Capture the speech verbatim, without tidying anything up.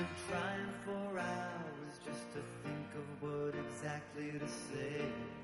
been trying for hours just to think of what exactly to say.